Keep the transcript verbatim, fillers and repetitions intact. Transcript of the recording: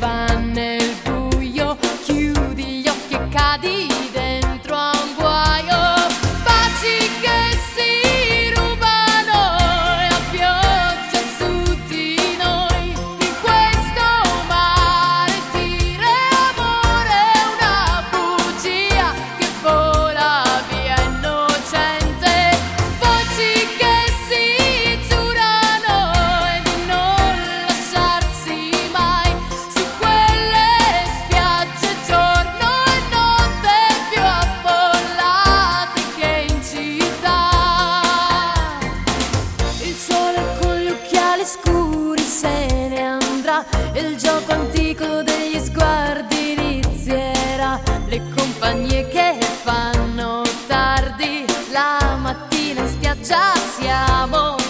fa nel buio, chiudi gli occhi e cadi dentro a un guaio. Baci che si rubano e la pioggia su di noi, in questo mare tira amore, una bugia che vola via innocente. Voci che si giurano e di non lasciarsi mai su quelle spiagge giorno e notte più affollate che in città. Il sole con gli occhiali scuri se ne andrà e il gioco antico degli sguardi inizierà. Le compagnie che fanno tardi, la mattina in spiaggia siamo